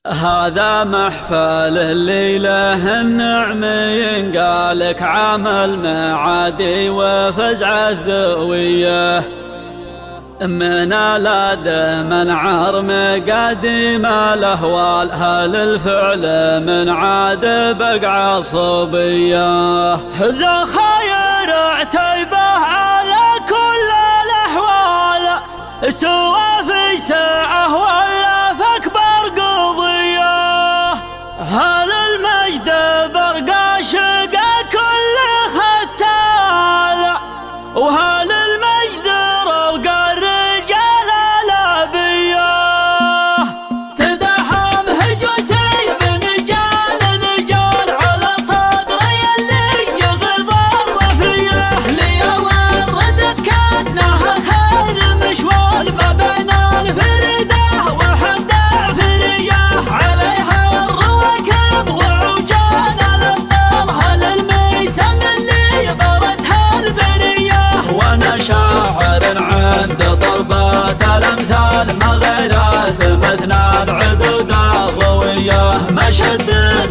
هذا محفل الليلة النعم ينقالك عمل معادي وفزع الذوية من الادم العرم قديم الاهوال هل الفعل من عاد بقع صبيه ذا خير اعتيبه على كل الاحوال سوى في ساعه ولا في اكبر قضيه هل المجد برقى شقى كل ختال وهل المجد روقى الرجال الابيه تدحم هجوسي بنجال على صدري اللي يغضر فيه لي وردت كانها خير مشوال ما بين الفريده وحد عفريه عليها الرواكب وعوجان الابطال هل الميسم اللي ضرتها البريه وانا شاعر عند ضربات الامثال ما غيرت مثنى العدود الضويه مشد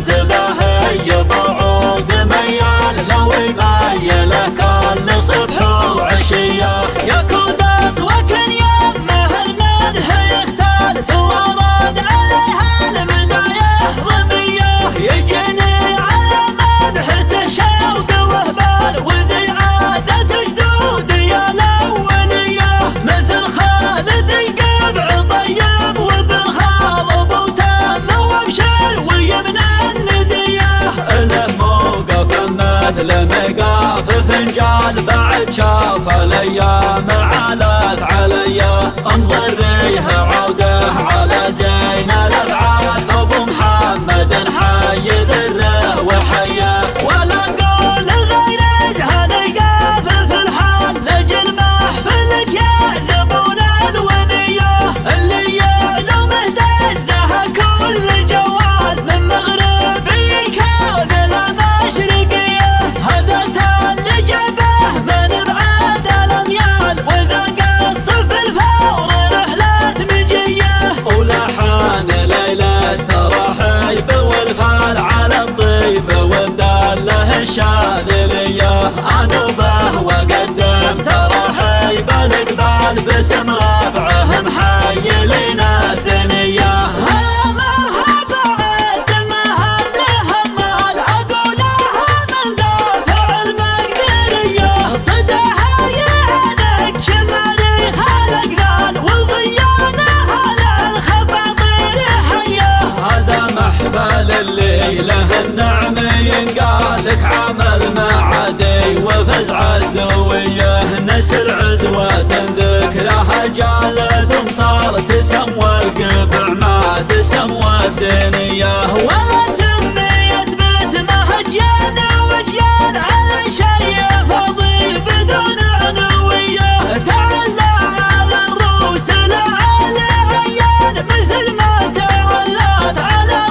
انتباهي بعود ميال لو يميله كل صبح وعشيه يا كوداس وكن يمه المدح يختال توارد عليها المدايه رميه يجني على مدحته شوق وهبال وذي عاده جدودي الاوليه مثل خالد القبع طيب وبن خالب وتم وابشر ويمن النديه له موقف مثل مقاف فنجال بعد شاف الايام علت عليه انظريه عوده على زين الافعال ابو محمد حي ذره وحيه ولا قول غير ازهل قاف في الحال لجل محفلك يا زبون الونيه اللي يعلم دزها كل جوال من مغربي كان لمشرقيه هذا اللي جبه من بعاد الاميال واذا قص في الفور رحلات مجيه ولحان ليله ترحيب والفال على الطيب ومدله الشاذليه انوبه وقدم ترحيب الاقبال باسم ربعهم حي لنا الثنيه هلا مرحبا عد مهله مال اقولها من دافع المقدريه صدها يعنك شمالي الاقدال وضيانها للخطاطير حيه هذا محفل الليله النعم ينقالك عمل معادي وفزع الذويه نسر عزوه ذكرها جال ثم صار تسمى القبع ما تسمى الدنيا ولا سميت باسمها جال وجال على شي فاضي بدون عنويه تعلى على الروس لعلى عيال مثل ما تعلت على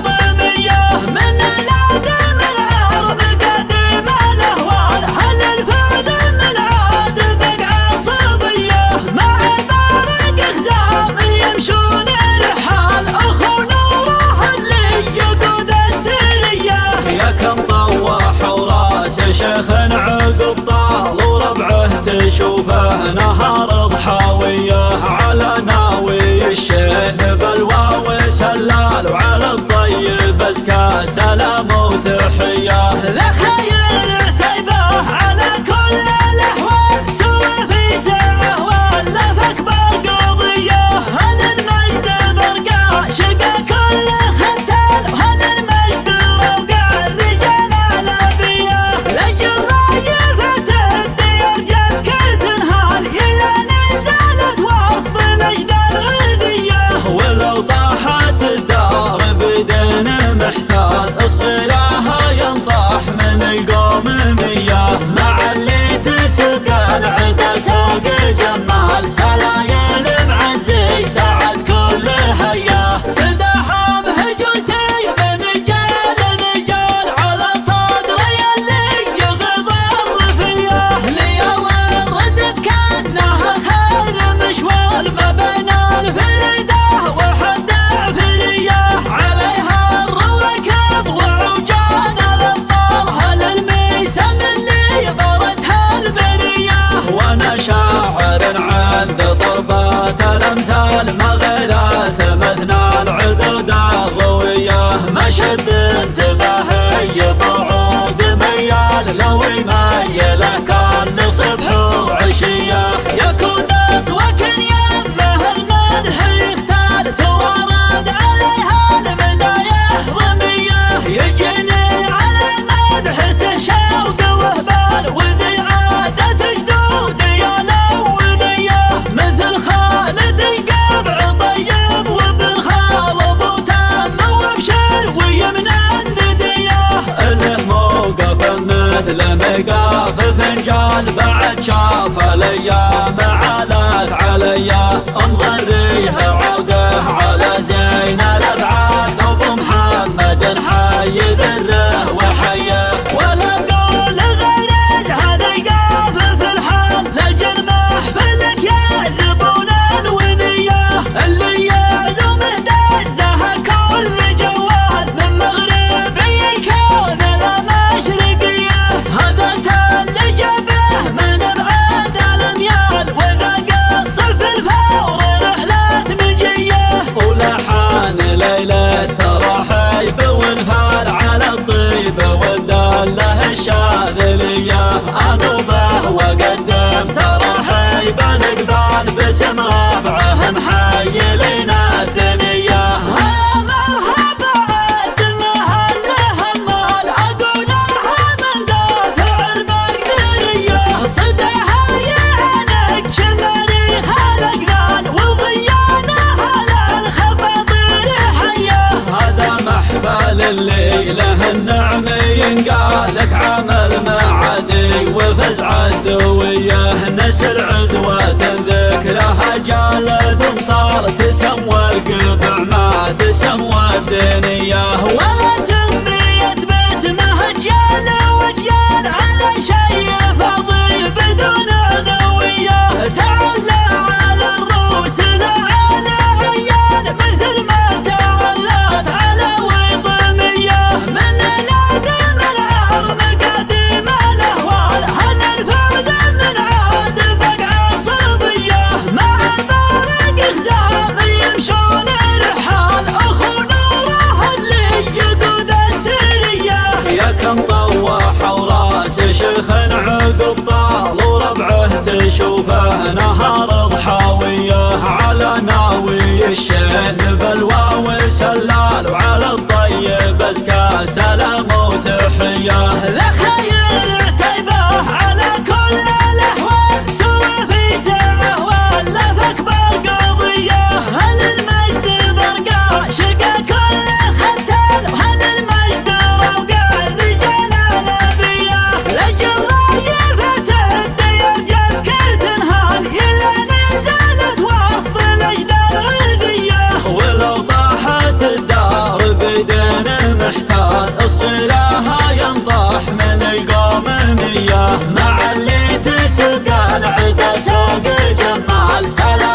وطميه من الادم العرم قديم الاهوال هل الفعل من عاد بقع صبيه مع برق خزام يمشون رحال اخو نوره اللي يقود السريه يا كم طوح وراس شيخ عقب طال وربعه تشوفه نهار ضحاويه على ناوي الشين بالواو سلال وعلى الطيب ازكى سلام وتحيه ذا خير اعتيبه على كل الاحوال سوى في ساعه ولا في اكبر قضيه هل المجد برقع شقى كل ختال وهل المجد روقع الرجال الابيه لجل رايفه الديار جتك تنهال الى نزلت وسط مجد الغذيه ولو طاحت الدار بدين محتال اصغرها ينطح من القلب شاف الايام علت عليا مغريها عوده على زين الافعال ابو محمد حي ذره وحيه ولا قول غير هذا يقاف في الحال لجل محفلك يا زبون الونيه اللي يعلم دزها كل جوال من مغربي يكون المشرقيه هذا تل جبه من بعد الاميال واذا قص في الفور رحله مجيه ولحان ليله ترحيب والفال على الطيب والدله الشاذليه انوبه وقدم ترحيب الاقبال باسم ربعهم حي لنا الثنيه هيا مرحبا عد المهل همال اقولها من دافع المقدريه صدها يعنك شماليها الاقلال وضيانها للخطاطير حيه هذا محفل الليله النعم ينقالك عمل معادي وفزع الذويه نسر عزوه ذكرها جال ثم صار تسمى القطع ما تسمى الدنيا ولا سميت باسمه جال وجال على شيء فاضي بدون عنويه تعلى على الروس لعلى عيال مثل ما تعلت على وطميه من الادم العار مقاديم الاهوال هل الفعل من عاد بقع صبيه مع فرق خزام يمشون رحال اخو نوره اللي يقود السريه يا كم طوح وراس شيخ عقب طال وربعه تشوفه نهار ضحاويه على ناوي الشين بالواو سلال وعلى الطيب ازكى سلام وتحيه ذا خير عتيبه على كل الاحوال سوى في ساعه ولا فاكبر قضيه هل المجد برقع شقى كل ختال وهل المجد روقع الرجال الابيه لجل رايفه الدير جتك تنهال الا نزلت وسط الاجدار عذيه ولو طاحت الدار بدين محتال اصغرها ينطح من القوم مياه مع اللي تسقى العدا سوق جمال سلام